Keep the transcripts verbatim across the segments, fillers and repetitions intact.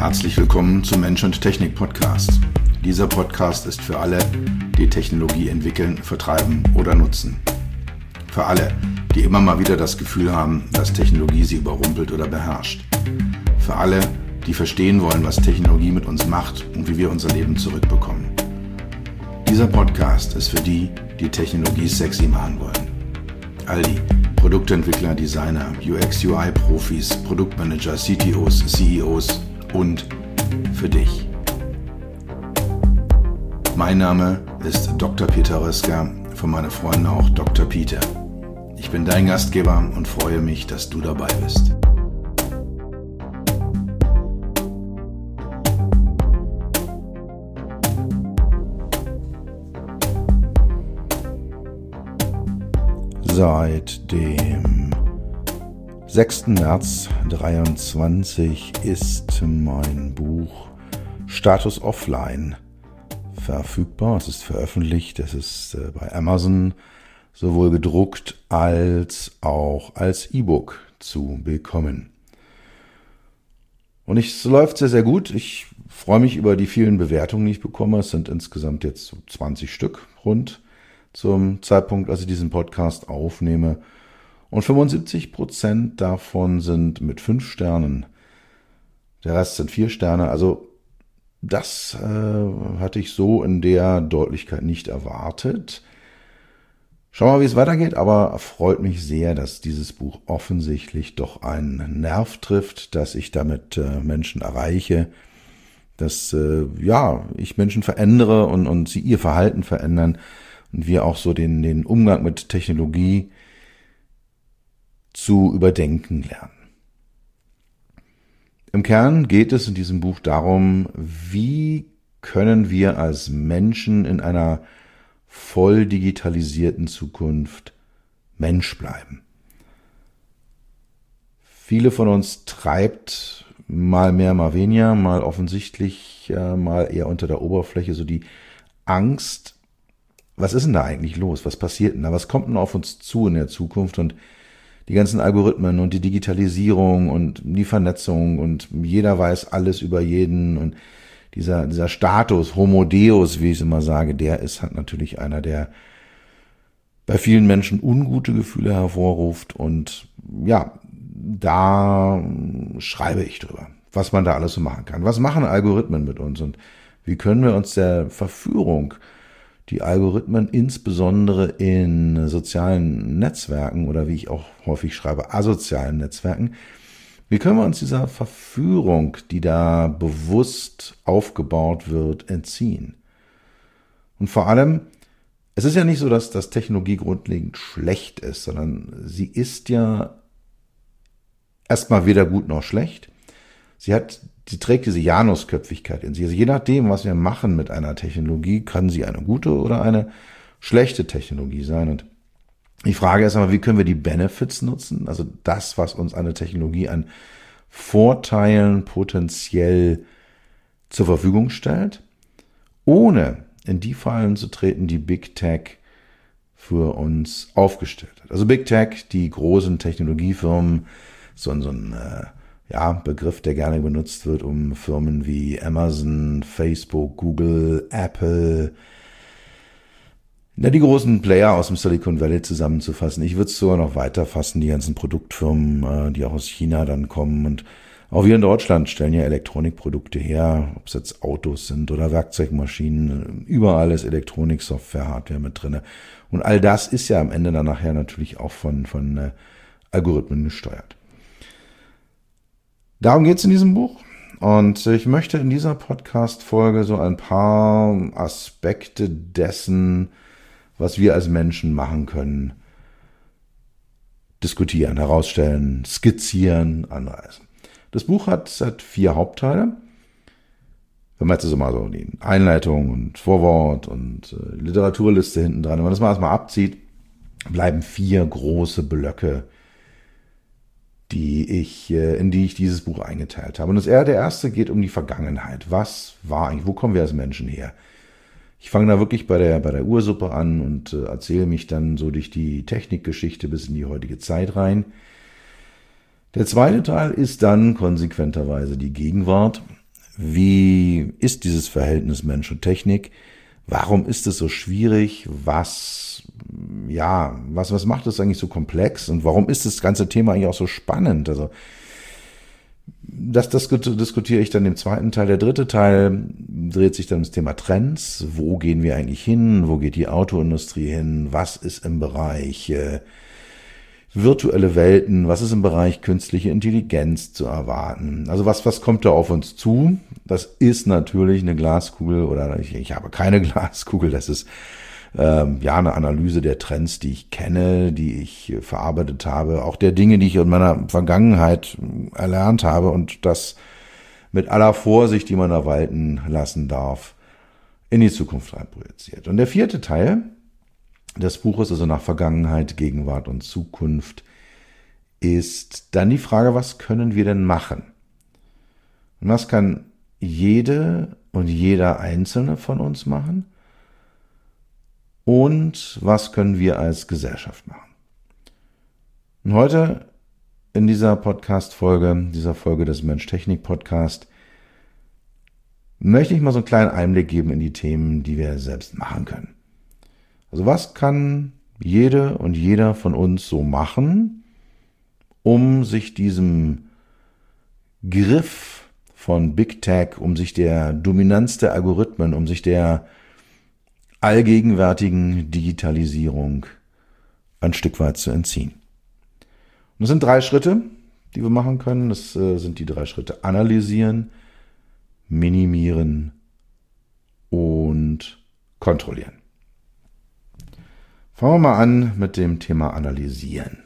Herzlich willkommen zum Mensch und Technik Podcast. Dieser Podcast ist für alle, die Technologie entwickeln, vertreiben oder nutzen. Für alle, die immer mal wieder das Gefühl haben, dass Technologie sie überrumpelt oder beherrscht. Für alle, die verstehen wollen, was Technologie mit uns macht und wie wir unser Leben zurückbekommen. Dieser Podcast ist für die, die Technologie sexy machen wollen. All die Produktentwickler, Designer, U X U I-Profis, Produktmanager, C T Os, C E Os und für dich. Mein Name ist Doktor Peter Röska, von meinen Freunden auch Doktor Peter. Ich bin dein Gastgeber und freue mich, dass du dabei bist. Seit dem sechsten März zweitausenddreiundzwanzig ist mein Buch Status Offline verfügbar. Es ist veröffentlicht, es ist bei Amazon sowohl gedruckt als auch als E-Book zu bekommen. Und es läuft sehr, sehr gut. Ich freue mich über die vielen Bewertungen, die ich bekomme. Es sind insgesamt jetzt so zwanzig Stück rund zum Zeitpunkt, als ich diesen Podcast aufnehme. Und fünfundsiebzig Prozent davon sind mit fünf Sternen. Der Rest sind vier Sterne. Also das äh, hatte ich so in der Deutlichkeit nicht erwartet. Schauen wir mal, wie es weitergeht. Aber freut mich sehr, dass dieses Buch offensichtlich doch einen Nerv trifft, dass ich damit äh, Menschen erreiche, dass äh, ja ich Menschen verändere und, und sie ihr Verhalten verändern. Und wir auch so den, den Umgang mit Technologie zu überdenken lernen. Im Kern geht es in diesem Buch darum, wie können wir als Menschen in einer voll digitalisierten Zukunft Mensch bleiben. Viele von uns treibt mal mehr, mal weniger, mal offensichtlich, mal eher unter der Oberfläche so die Angst. Was ist denn da eigentlich los? Was passiert denn da? Was kommt denn auf uns zu in der Zukunft? Und die ganzen Algorithmen und die Digitalisierung und die Vernetzung und jeder weiß alles über jeden und dieser, dieser Status, Homo Deus, wie ich es immer sage, der ist halt natürlich einer, der bei vielen Menschen ungute Gefühle hervorruft und ja, da schreibe ich drüber, was man da alles so machen kann. Was machen Algorithmen mit uns und wie können wir uns der Verführung, die Algorithmen insbesondere in sozialen Netzwerken oder wie ich auch häufig schreibe, asozialen Netzwerken, wie können wir uns dieser Verführung, die da bewusst aufgebaut wird, entziehen? Und vor allem, es ist ja nicht so, dass das Technologie grundlegend schlecht ist, sondern sie ist ja erstmal weder gut noch schlecht. Sie hat Sie trägt diese Janusköpfigkeit in sich. Also je nachdem, was wir machen mit einer Technologie, kann sie eine gute oder eine schlechte Technologie sein. Und die Frage ist aber, wie können wir die Benefits nutzen? Also das, was uns eine Technologie an Vorteilen potenziell zur Verfügung stellt, ohne in die Fallen zu treten, die Big Tech für uns aufgestellt hat. Also Big Tech, die großen Technologiefirmen, so, so ein äh, Ja, Begriff, der gerne benutzt wird, um Firmen wie Amazon, Facebook, Google, Apple, ja, die großen Player aus dem Silicon Valley zusammenzufassen. Ich würde es sogar noch weiter fassen, die ganzen Produktfirmen, die auch aus China dann kommen. Und auch wir in Deutschland stellen ja Elektronikprodukte her, ob es jetzt Autos sind oder Werkzeugmaschinen. Überall ist Elektronik, Software, Hardware mit drinne. Und all das ist ja am Ende dann nachher natürlich auch von, von äh, Algorithmen gesteuert. Darum geht es in diesem Buch und ich möchte in dieser Podcast-Folge so ein paar Aspekte dessen, was wir als Menschen machen können, diskutieren, herausstellen, skizzieren, anreißen. Das Buch hat, hat vier Hauptteile. Wenn man jetzt so mal so die Einleitung und Vorwort und äh, Literaturliste hinten dran, wenn man das mal erstmal abzieht, bleiben vier große Blöcke, die ich, in die ich dieses Buch eingeteilt habe. Und das, der erste geht um die Vergangenheit. Was war eigentlich, wo kommen wir als Menschen her? Ich fange da wirklich bei der, bei der Ursuppe an und äh, erzähle mich dann so durch die Technikgeschichte bis in die heutige Zeit rein. Der zweite Teil ist dann konsequenterweise die Gegenwart. Wie ist dieses Verhältnis Mensch und Technik? Warum ist es so schwierig? Was, ja, was, was macht es eigentlich so komplex? Und warum ist das ganze Thema eigentlich auch so spannend? Also, das, das diskutiere ich dann im zweiten Teil. Der dritte Teil dreht sich dann ums Thema Trends. Wo gehen wir eigentlich hin? Wo geht die Autoindustrie hin? Was ist im Bereich äh, virtuelle Welten? Was ist im Bereich künstliche Intelligenz zu erwarten? Also was, was kommt da auf uns zu? Das ist natürlich eine Glaskugel oder ich, ich habe keine Glaskugel. Das ist ähm, ja eine Analyse der Trends, die ich kenne, die ich äh, verarbeitet habe, auch der Dinge, die ich in meiner Vergangenheit äh, erlernt habe und das mit aller Vorsicht, die man da walten lassen darf, in die Zukunft rein projiziert. Und der vierte Teil des Buches, also nach Vergangenheit, Gegenwart und Zukunft, ist dann die Frage, was können wir denn machen? Und was kann jede und jeder Einzelne von uns machen? Und was können wir als Gesellschaft machen? Und heute in dieser Podcast-Folge, dieser Folge des Mensch-Technik-Podcast, möchte ich mal so einen kleinen Einblick geben in die Themen, die wir selbst machen können. Also was kann jede und jeder von uns so machen, um sich diesem Griff von Big Tech, um sich der Dominanz der Algorithmen, um sich der allgegenwärtigen Digitalisierung ein Stück weit zu entziehen. Und das sind drei Schritte, die wir machen können. Das äh, sind die drei Schritte: analysieren, minimieren und kontrollieren. Fangen wir mal an mit dem Thema Analysieren.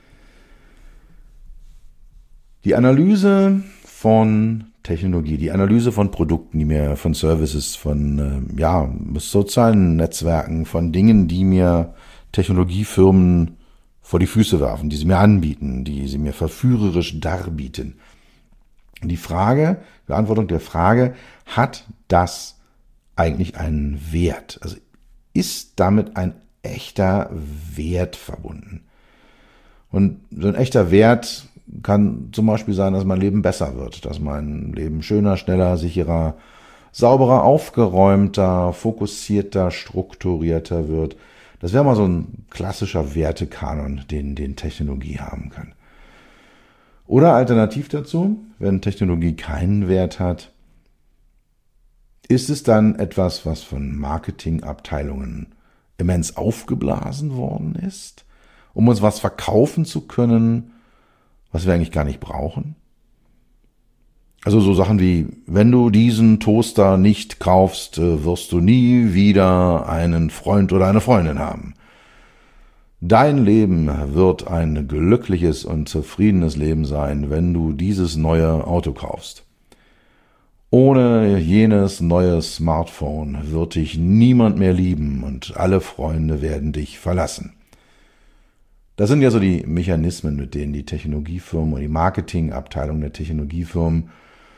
Die Analyse von Technologie, die Analyse von Produkten, die mir, von Services, von äh, ja, sozialen Netzwerken, von Dingen, die mir Technologiefirmen vor die Füße werfen, die sie mir anbieten, die sie mir verführerisch darbieten. Und die Frage, die Beantwortung der Frage, hat das eigentlich einen Wert? Also ist damit ein echter Wert verbunden? Und so ein echter Wert kann zum Beispiel sein, dass mein Leben besser wird, dass mein Leben schöner, schneller, sicherer, sauberer, aufgeräumter, fokussierter, strukturierter wird. Das wäre mal so ein klassischer Wertekanon, den, den Technologie haben kann. Oder alternativ dazu, wenn Technologie keinen Wert hat, ist es dann etwas, was von Marketingabteilungen immens aufgeblasen worden ist, um uns was verkaufen zu können, was wir eigentlich gar nicht brauchen? Also so Sachen wie, wenn du diesen Toaster nicht kaufst, wirst du nie wieder einen Freund oder eine Freundin haben. Dein Leben wird ein glückliches und zufriedenes Leben sein, wenn du dieses neue Auto kaufst. Ohne jenes neue Smartphone wird dich niemand mehr lieben und alle Freunde werden dich verlassen. Das sind ja so die Mechanismen, mit denen die Technologiefirmen und die Marketingabteilung der Technologiefirmen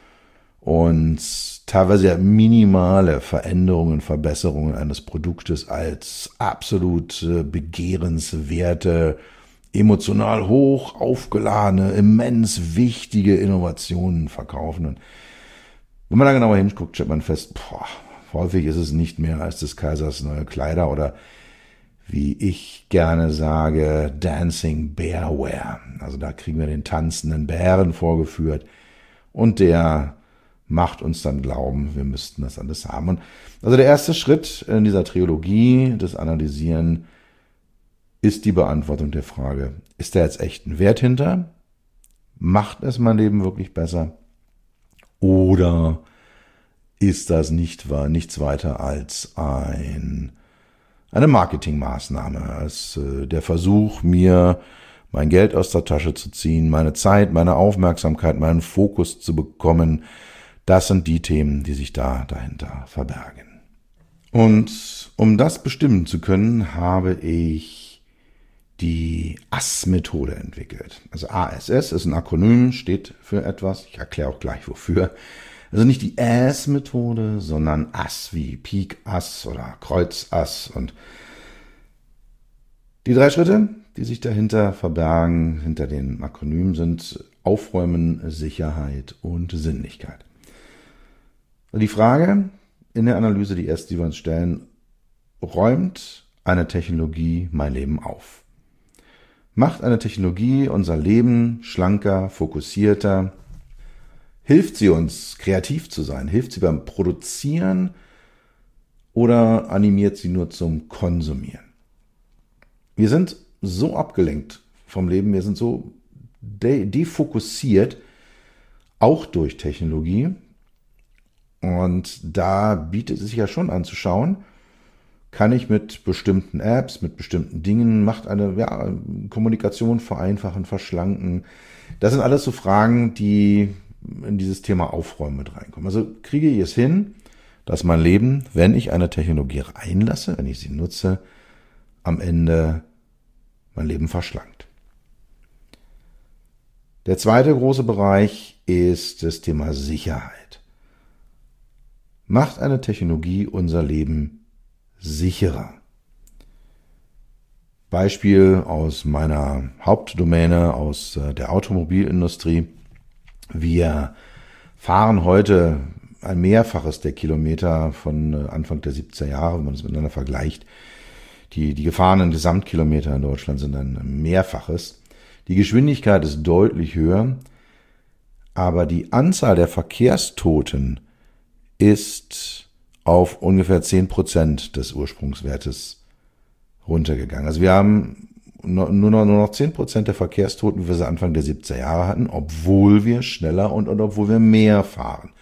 und teilweise ja minimale Veränderungen, Verbesserungen eines Produktes als absolut begehrenswerte, emotional hoch aufgeladene, immens wichtige Innovationen verkaufen. Und wenn man da genauer hinguckt, stellt man fest, boah, häufig ist es nicht mehr als des Kaisers neue Kleider oder, wie ich gerne sage, Dancing Bearware. Also da kriegen wir den tanzenden Bären vorgeführt und der macht uns dann glauben, wir müssten das alles haben. Und also der erste Schritt in dieser Trilogie des Analysieren ist die Beantwortung der Frage, ist da jetzt echt ein Wert hinter? Macht es mein Leben wirklich besser? Oder ist das nicht, nichts weiter als ein Eine Marketingmaßnahme, als äh, der Versuch, mir mein Geld aus der Tasche zu ziehen, meine Zeit, meine Aufmerksamkeit, meinen Fokus zu bekommen. Das sind die Themen, die sich da dahinter verbergen. Und um das bestimmen zu können, habe ich die A S S-Methode entwickelt. Also A S S ist ein Akronym, steht für etwas. Ich erkläre auch gleich wofür. Also nicht die A S S-Methode, sondern A S wie Pik Ass oder Kreuz Ass. Und die drei Schritte, die sich dahinter verbergen, hinter den Akronymen, sind Aufräumen, Sicherheit und Sinnlichkeit. Die Frage in der Analyse, die erste, die wir uns stellen, räumt eine Technologie mein Leben auf? Macht eine Technologie unser Leben schlanker, fokussierter? Hilft sie uns, kreativ zu sein? Hilft sie beim Produzieren oder animiert sie nur zum Konsumieren? Wir sind so abgelenkt vom Leben, wir sind so de- defokussiert, auch durch Technologie. Und da bietet es sich ja schon an zu schauen, kann ich mit bestimmten Apps, mit bestimmten Dingen, macht eine ja, Kommunikation vereinfachen, verschlanken. Das sind alles so Fragen, die in dieses Thema Aufräumen mit reinkommen. Also kriege ich es hin, dass mein Leben, wenn ich eine Technologie reinlasse, wenn ich sie nutze, am Ende mein Leben verschlankt. Der zweite große Bereich ist das Thema Sicherheit. Macht eine Technologie unser Leben sicherer? Beispiel aus meiner Hauptdomäne, aus der Automobilindustrie. Wir fahren heute ein Mehrfaches der Kilometer von Anfang der siebziger Jahre, wenn man es miteinander vergleicht. Die, die gefahrenen Gesamtkilometer in Deutschland sind ein Mehrfaches. Die Geschwindigkeit ist deutlich höher, aber die Anzahl der Verkehrstoten ist auf ungefähr zehn Prozent des Ursprungswertes runtergegangen. Also wir haben nur noch, nur noch zehn Prozent der Verkehrstoten, wie wir sie Anfang der siebziger Jahre hatten, obwohl wir schneller und, und obwohl wir mehr fahren.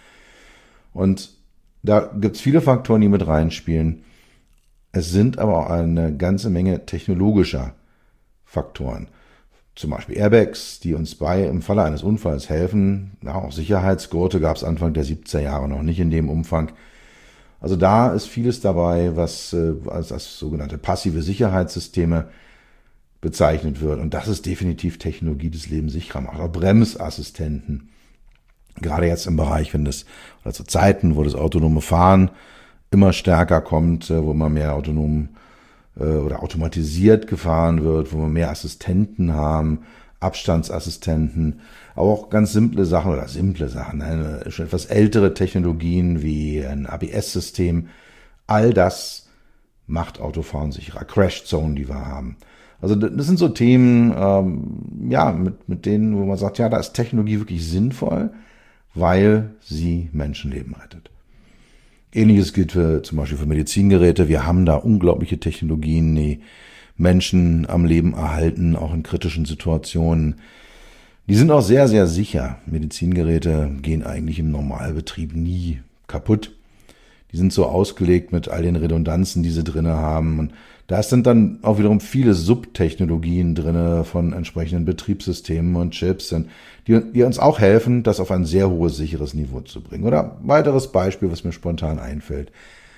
Und da gibt es viele Faktoren, die mit reinspielen. Es sind aber auch eine ganze Menge technologischer Faktoren. Zum Beispiel Airbags, die uns bei im Falle eines Unfalls helfen. Ja, auch Sicherheitsgurte gab es Anfang der siebziger Jahre noch nicht in dem Umfang. Also da ist vieles dabei, was äh, als, als sogenannte passive Sicherheitssysteme bezeichnet wird. Und das ist definitiv Technologie, des Lebens sicherer macht. Auch Bremsassistenten. Gerade jetzt im Bereich, wenn das, oder zu Zeiten, wo das autonome Fahren immer stärker kommt, wo immer mehr autonom oder automatisiert gefahren wird, wo wir mehr Assistenten haben, Abstandsassistenten, aber auch ganz simple Sachen oder simple Sachen, eine, schon etwas ältere Technologien wie ein A B S-System, all das macht Autofahren sicherer. Crash Zone, die wir haben. Also das sind so Themen, ähm, ja, mit, mit denen, wo man sagt, ja, da ist Technologie wirklich sinnvoll, weil sie Menschenleben rettet. Ähnliches gilt für, zum Beispiel für Medizingeräte. Wir haben da unglaubliche Technologien, die Menschen am Leben erhalten, auch in kritischen Situationen. Die sind auch sehr, sehr sicher. Medizingeräte gehen eigentlich im Normalbetrieb nie kaputt. Die sind so ausgelegt mit all den Redundanzen, die sie drinne haben. Und da sind dann auch wiederum viele Subtechnologien drinne von entsprechenden Betriebssystemen und Chips, die, die uns auch helfen, das auf ein sehr hohes, sicheres Niveau zu bringen. Oder weiteres Beispiel, was mir spontan einfällt,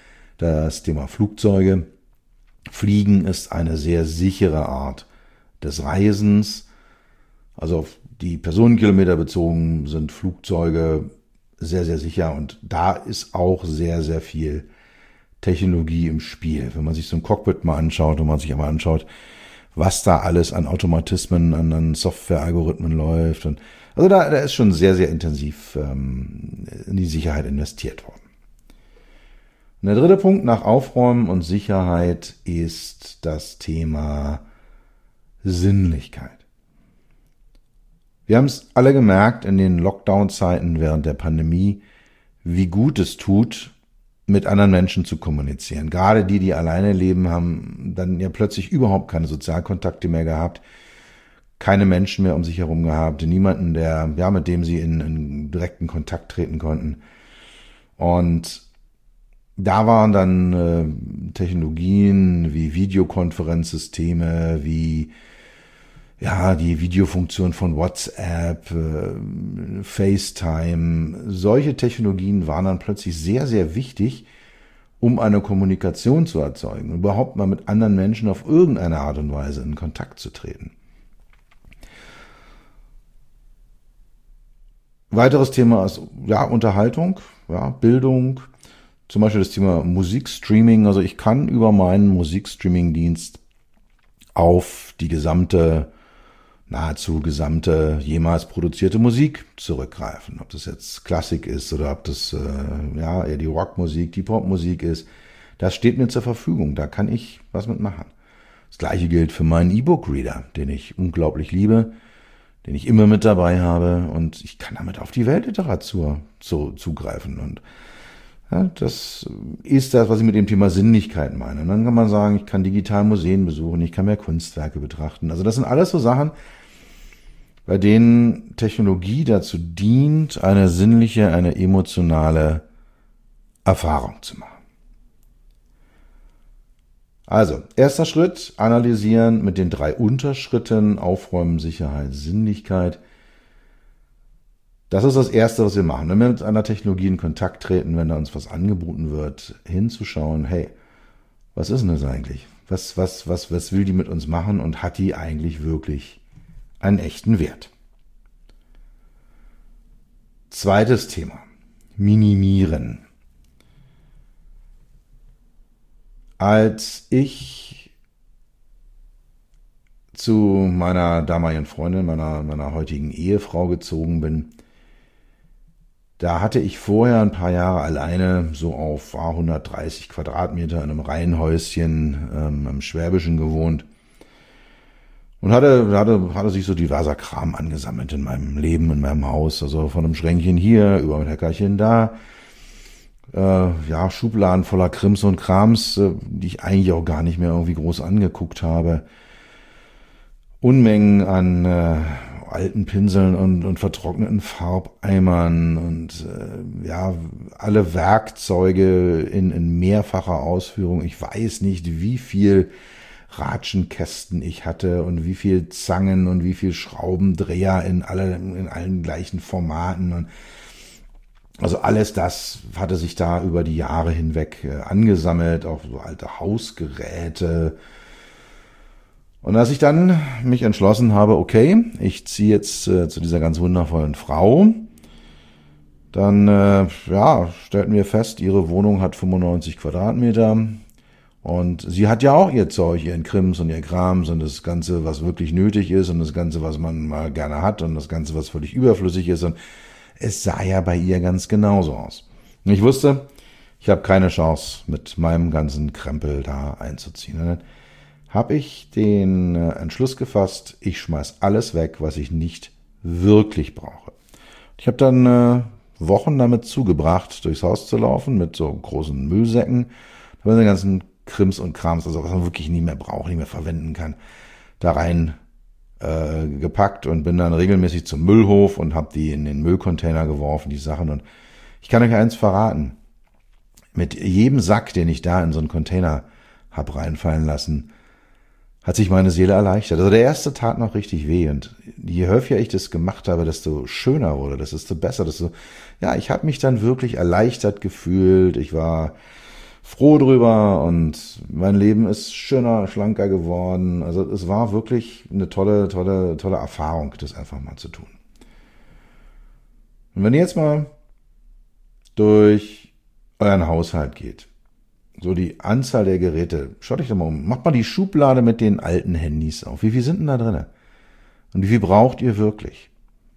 das Thema Flugzeuge. Fliegen ist eine sehr sichere Art des Reisens. Also auf die Personenkilometer bezogen sind Flugzeuge sehr, sehr sicher. Und da ist auch sehr, sehr viel Technologie im Spiel. Wenn man sich so ein Cockpit mal anschaut und man sich einmal anschaut, was da alles an Automatismen, an, an Software-Algorithmen läuft. Und also da, da ist schon sehr, sehr intensiv ähm, in die Sicherheit investiert worden. Und der dritte Punkt nach Aufräumen und Sicherheit ist das Thema Sinnlichkeit. Wir haben es alle gemerkt in den Lockdown-Zeiten während der Pandemie, wie gut es tut, mit anderen Menschen zu kommunizieren. Gerade die, die alleine leben, haben dann ja plötzlich überhaupt keine Sozialkontakte mehr gehabt, keine Menschen mehr um sich herum gehabt, niemanden, der, ja, mit dem sie in, in direkten Kontakt treten konnten. Und da waren dann äh, Technologien wie Videokonferenzsysteme, wie ja, die Videofunktion von WhatsApp, äh, FaceTime, solche Technologien waren dann plötzlich sehr, sehr wichtig, um eine Kommunikation zu erzeugen, überhaupt mal mit anderen Menschen auf irgendeine Art und Weise in Kontakt zu treten. Weiteres Thema ist ja Unterhaltung, ja, Bildung, zum Beispiel das Thema Musikstreaming. Also ich kann über meinen Musikstreaming-Dienst auf die gesamte nahezu gesamte jemals produzierte Musik zurückgreifen. Ob das jetzt Klassik ist oder ob das äh, ja eher die Rockmusik, die Popmusik ist. Das steht mir zur Verfügung. Da kann ich was mitmachen. Das gleiche gilt für meinen E-Book-Reader, den ich unglaublich liebe, den ich immer mit dabei habe. Und ich kann damit auf die Weltliteratur zu, zugreifen. Und ja, das ist das, was ich mit dem Thema Sinnlichkeit meine. Und dann kann man sagen, ich kann digital Museen besuchen, ich kann mehr Kunstwerke betrachten. Also das sind alles so Sachen, bei denen Technologie dazu dient, eine sinnliche, eine emotionale Erfahrung zu machen. Also, erster Schritt, analysieren mit den drei Unterschritten, Aufräumen, Sicherheit, Sinnlichkeit. Das ist das Erste, was wir machen. Wenn wir mit einer Technologie in Kontakt treten, wenn da uns was angeboten wird, hinzuschauen, hey, was ist denn das eigentlich? Was, was, was, was will die mit uns machen und hat die eigentlich wirklich einen echten Wert? Zweites Thema, minimieren. Als ich zu meiner damaligen Freundin, meiner, meiner heutigen Ehefrau gezogen bin, da hatte ich vorher ein paar Jahre alleine so auf hundertdreißig Quadratmeter in einem Reihenhäuschen ähm, im Schwäbischen gewohnt und hatte, hatte, hatte sich so diverser Kram angesammelt in meinem Leben, in meinem Haus, also von einem Schränkchen hier über ein Heckerchen da, äh, ja, Schubladen voller Krims und Krams, äh, die ich eigentlich auch gar nicht mehr irgendwie groß angeguckt habe. Unmengen an äh, alten Pinseln und, und vertrockneten Farbeimern und äh, ja, alle Werkzeuge in, in mehrfacher Ausführung. Ich weiß nicht, wie viel Ratschenkästen ich hatte und wie viel Zangen und wie viel Schraubendreher in alle, in allen gleichen Formaten und also alles das hatte sich da über die Jahre hinweg äh, angesammelt, auch so alte Hausgeräte. Und als ich dann mich entschlossen habe, okay, ich ziehe jetzt äh, zu dieser ganz wundervollen Frau, dann äh, ja, stellten wir fest, ihre Wohnung hat fünfundneunzig Quadratmeter und sie hat ja auch ihr Zeug, ihren Krims und ihr Krams und das Ganze, was wirklich nötig ist und das Ganze, was man mal gerne hat und das Ganze, was völlig überflüssig ist und es sah ja bei ihr ganz genauso aus. Und ich wusste, ich habe keine Chance, mit meinem ganzen Krempel da einzuziehen. Und dann habe ich den Entschluss gefasst, ich schmeiß alles weg, was ich nicht wirklich brauche. Ich habe dann äh, Wochen damit zugebracht, durchs Haus zu laufen mit so großen Müllsäcken. Da waren die ganzen Krims und Krams, also was man wirklich nie mehr braucht, nicht mehr verwenden kann, da rein äh, gepackt und bin dann regelmäßig zum Müllhof und habe die in den Müllcontainer geworfen, die Sachen. Und ich kann euch eins verraten, mit jedem Sack, den ich da in so einen Container hab reinfallen lassen, hat sich meine Seele erleichtert. Also der erste tat noch richtig weh und je häufiger ich das gemacht habe, desto schöner wurde das, desto besser, desto, ja, ich habe mich dann wirklich erleichtert gefühlt, ich war froh drüber und mein Leben ist schöner, schlanker geworden. Also es war wirklich eine tolle, tolle, tolle Erfahrung, das einfach mal zu tun. Und wenn ihr jetzt mal durch euren Haushalt geht, so die Anzahl der Geräte, schaut euch doch mal um, macht mal die Schublade mit den alten Handys auf. Wie viel sind denn da drin? Und wie viel braucht ihr wirklich?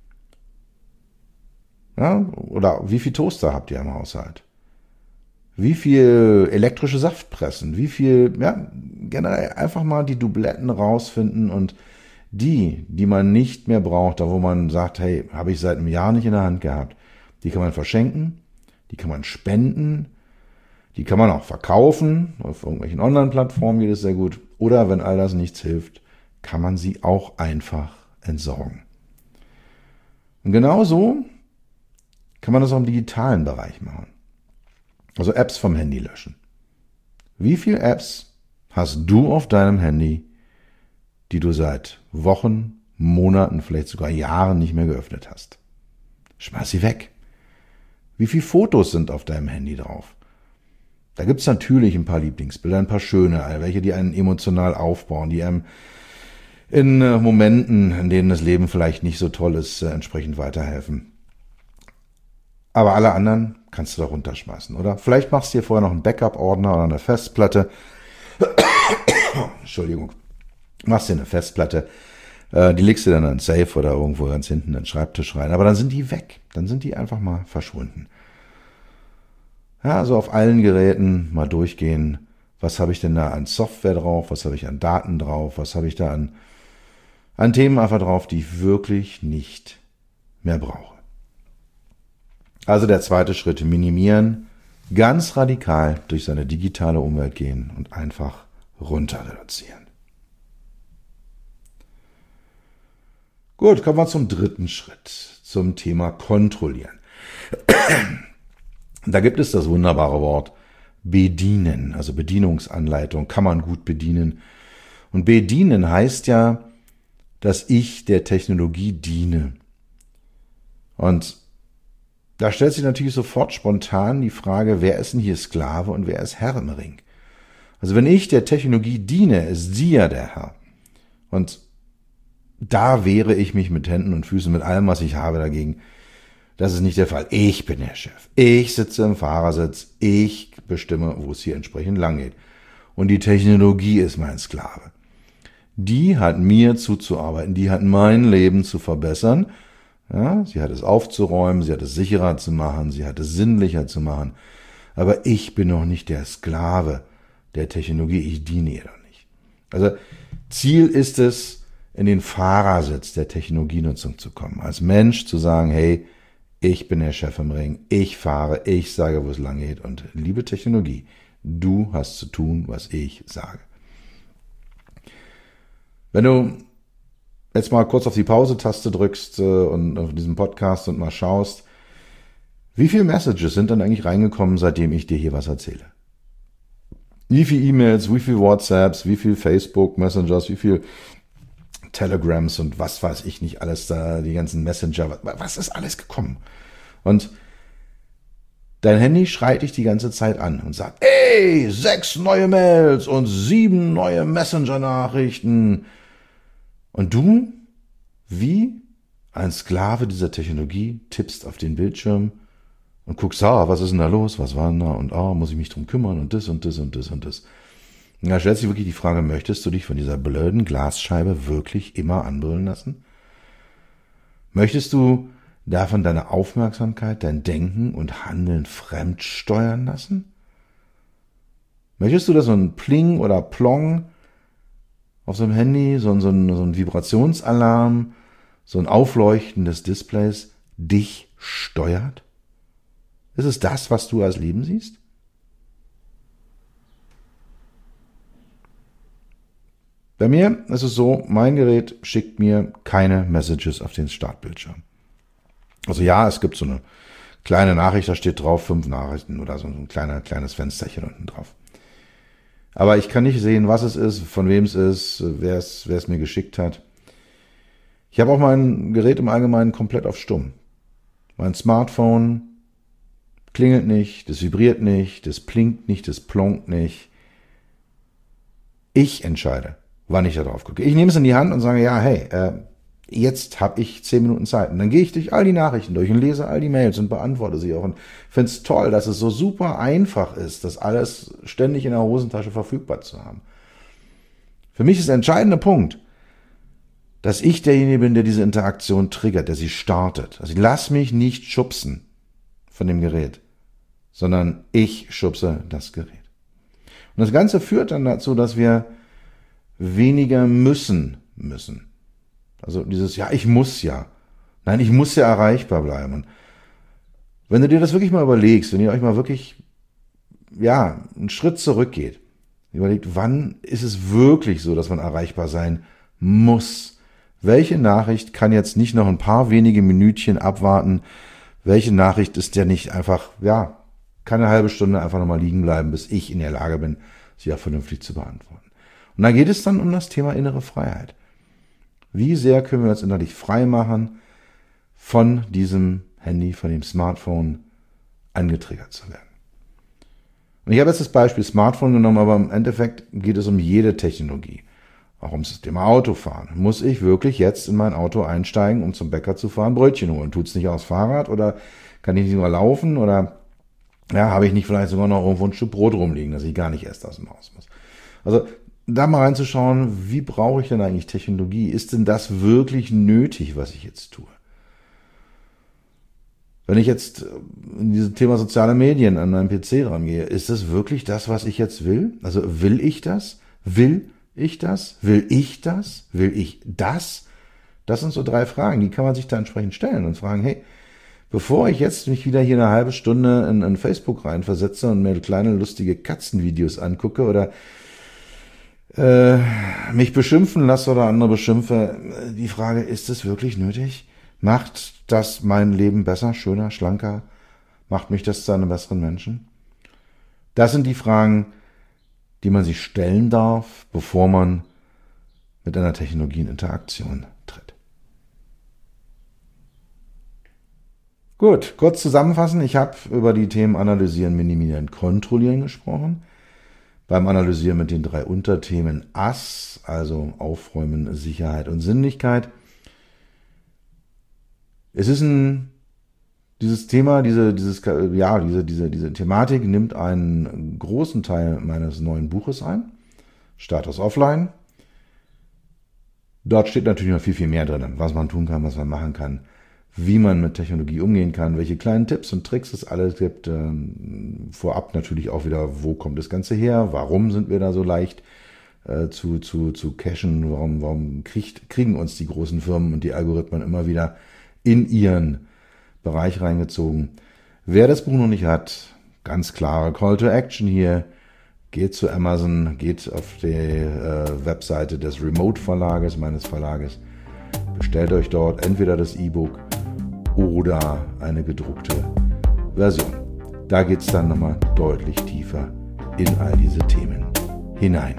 Ja, oder wie viel Toaster habt ihr im Haushalt? Wie viel elektrische Saftpressen, wie viel, ja, generell einfach mal die Dubletten rausfinden und die, die man nicht mehr braucht, da wo man sagt, hey, habe ich seit einem Jahr nicht in der Hand gehabt, die kann man verschenken, die kann man spenden, die kann man auch verkaufen, auf irgendwelchen Online-Plattformen geht es sehr gut, oder wenn all das nichts hilft, kann man sie auch einfach entsorgen. Und genauso kann man das auch im digitalen Bereich machen. Also Apps vom Handy löschen. Wie viele Apps hast du auf deinem Handy, die du seit Wochen, Monaten, vielleicht sogar Jahren nicht mehr geöffnet hast? Schmeiß sie weg. Wie viele Fotos sind auf deinem Handy drauf? Da gibt's natürlich ein paar Lieblingsbilder, ein paar schöne, welche die einen emotional aufbauen, die einem in Momenten, in denen das Leben vielleicht nicht so toll ist, entsprechend weiterhelfen. Aber alle anderen kannst du da runterschmeißen, oder? Vielleicht machst du dir vorher noch einen Backup-Ordner oder eine Festplatte. Entschuldigung. Machst dir eine Festplatte, Äh, die legst du dann in ein Safe oder irgendwo ganz hinten in den Schreibtisch rein. Aber dann sind die weg. Dann sind die einfach mal verschwunden. Ja, also auf allen Geräten mal durchgehen. Was habe ich denn da an Software drauf? Was habe ich an Daten drauf? Was habe ich da an, an Themen einfach drauf, die ich wirklich nicht mehr brauche? Also der zweite Schritt, minimieren, ganz radikal durch seine digitale Umwelt gehen und einfach runter reduzieren. Gut, kommen wir zum dritten Schritt, zum Thema kontrollieren. Da gibt es das wunderbare Wort bedienen, also Bedienungsanleitung, kann man gut bedienen. Und bedienen heißt ja, dass ich der Technologie diene. Und da stellt sich natürlich sofort spontan die Frage, wer ist denn hier Sklave und wer ist Herr im Ring? Also wenn ich der Technologie diene, ist sie ja der Herr. Und da wehre ich mich mit Händen und Füßen, mit allem, was ich habe, dagegen. Das ist nicht der Fall. Ich bin der Chef. Ich sitze im Fahrersitz. Ich bestimme, wo es hier entsprechend lang geht. Und die Technologie ist mein Sklave. Die hat mir zuzuarbeiten. Die hat mein Leben zu verbessern. Ja, sie hat es aufzuräumen. Sie hat es sicherer zu machen. Sie hat es sinnlicher zu machen. Aber ich bin noch nicht der Sklave der Technologie. Ich diene ihr doch nicht. Also Ziel ist es, in den Fahrersitz der Technologienutzung zu kommen. Als Mensch zu sagen, hey, ich bin der Chef im Ring, ich fahre, ich sage, wo es lang geht. Und liebe Technologie, du hast zu tun, was ich sage. Wenn du jetzt mal kurz auf die Pause-Taste drückst und auf diesen Podcast und mal schaust, wie viele Messages sind dann eigentlich reingekommen, seitdem ich dir hier was erzähle? Wie viele E-Mails, wie viele WhatsApps, wie viele Facebook Messengers, wie viele Telegrams und was weiß ich nicht alles da, die ganzen Messenger, was ist alles gekommen? Und dein Handy schreit dich die ganze Zeit an und sagt, ey, sechs neue Mails und sieben neue Messenger-Nachrichten. Und du, wie ein Sklave dieser Technologie, tippst auf den Bildschirm und guckst, ah, was ist denn da los, was war denn da und ah, muss ich mich drum kümmern und das und das und das und das. Und da stellt sich wirklich die Frage, möchtest du dich von dieser blöden Glasscheibe wirklich immer anbrüllen lassen? Möchtest du davon deine Aufmerksamkeit, dein Denken und Handeln fremdsteuern lassen? Möchtest du, dass so ein Pling oder Plong auf so einem Handy, so ein, so ein, so ein Vibrationsalarm, so ein Aufleuchten des Displays dich steuert? Ist es das, was du als Leben siehst? Bei mir ist es so, mein Gerät schickt mir keine Messages auf den Startbildschirm. Also ja, es gibt so eine kleine Nachricht, da steht drauf fünf Nachrichten oder so ein kleiner, kleines Fensterchen unten drauf. Aber ich kann nicht sehen, was es ist, von wem es ist, wer es, wer es mir geschickt hat. Ich habe auch mein Gerät im Allgemeinen komplett auf Stumm. Mein Smartphone klingelt nicht, das vibriert nicht, das blinkt nicht, das plonkt nicht. Ich entscheide, wann ich da drauf gucke. Ich nehme es in die Hand und sage, ja, hey, äh, jetzt habe ich zehn Minuten Zeit. Und dann gehe ich durch all die Nachrichten durch und lese all die Mails und beantworte sie auch. Und finde es toll, dass es so super einfach ist, das alles ständig in der Hosentasche verfügbar zu haben. Für mich ist der entscheidende Punkt, dass ich derjenige bin, der diese Interaktion triggert, der sie startet. Also ich lass mich nicht schubsen von dem Gerät, sondern ich schubse das Gerät. Und das Ganze führt dann dazu, dass wir weniger müssen müssen. Also dieses, ja, ich muss ja. Nein, ich muss ja erreichbar bleiben. Und wenn du dir das wirklich mal überlegst, wenn ihr euch mal wirklich, ja, einen Schritt zurückgeht, überlegt, wann ist es wirklich so, dass man erreichbar sein muss? Welche Nachricht kann jetzt nicht noch ein paar wenige Minütchen abwarten? Welche Nachricht ist der nicht einfach, ja, keine halbe Stunde einfach nochmal liegen bleiben, bis ich in der Lage bin, sie auch vernünftig zu beantworten? Und da geht es dann um das Thema innere Freiheit. Wie sehr können wir uns innerlich frei machen, von diesem Handy, von dem Smartphone angetriggert zu werden? Und ich habe jetzt das Beispiel Smartphone genommen, aber im Endeffekt geht es um jede Technologie. Auch ums Thema Autofahren. Muss ich wirklich jetzt in mein Auto einsteigen, um zum Bäcker zu fahren, Brötchen holen? Tut's nicht aufs Fahrrad oder kann ich nicht nur laufen oder ja, habe ich nicht vielleicht sogar noch irgendwo ein Stück Brot rumliegen, dass ich gar nicht erst aus dem Haus muss? Also da mal reinzuschauen, wie brauche ich denn eigentlich Technologie? Ist denn das wirklich nötig, was ich jetzt tue? Wenn ich jetzt in dieses Thema soziale Medien an meinem P C rangehe, ist das wirklich das, was ich jetzt will? Also will ich das? Will ich das? Will ich das? Will ich das? Das sind so drei Fragen, die kann man sich da entsprechend stellen und fragen, hey, bevor ich jetzt mich wieder hier eine halbe Stunde in, in Facebook reinversetze und mir kleine lustige Katzenvideos angucke oder äh, mich beschimpfen lasse oder andere beschimpfe, die Frage, ist es wirklich nötig? Macht das mein Leben besser, schöner, schlanker? Macht mich das zu einem besseren Menschen? Das sind die Fragen, die man sich stellen darf, bevor man mit einer Technologie in Interaktion tritt. Gut, kurz zusammenfassen. Ich habe über die Themen Analysieren, Minimieren, Kontrollieren gesprochen. Beim Analysieren mit den drei Unterthemen A S, also Aufräumen, Sicherheit und Sinnlichkeit. Es ist ein, dieses Thema, diese, dieses, ja, diese, diese, diese Thematik nimmt einen großen Teil meines neuen Buches ein. Status Offline. Dort steht natürlich noch viel, viel mehr drin, was man tun kann, was man machen kann, wie man mit Technologie umgehen kann, welche kleinen Tipps und Tricks es alles gibt. Ähm, vorab natürlich auch wieder, wo kommt das Ganze her? Warum sind wir da so leicht äh, zu, zu, zu cashen? Warum, warum kriegt, kriegen uns die großen Firmen und die Algorithmen immer wieder in ihren Bereich reingezogen? Wer das Buch noch nicht hat, ganz klare Call to Action hier. Geht zu Amazon, geht auf die äh, Webseite des Remote-Verlages, meines Verlages. Bestellt euch dort entweder das E-Book oder eine gedruckte Version. Da geht es dann nochmal deutlich tiefer in all diese Themen hinein.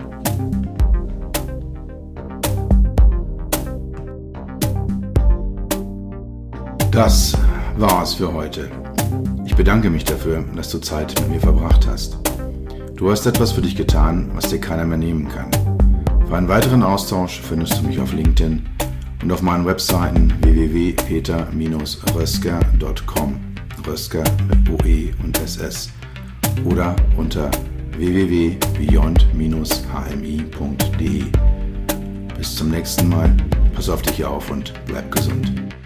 Das war's für heute. Ich bedanke mich dafür, dass du Zeit mit mir verbracht hast. Du hast etwas für dich getan, was dir keiner mehr nehmen kann. Für einen weiteren Austausch findest du mich auf LinkedIn und auf meinen Webseiten w w w punkt peter rösker punkt com, Rösker mit O E und S S, oder unter w w w punkt beyond H M I punkt d e. Bis zum nächsten Mal, pass auf dich auf und bleib gesund.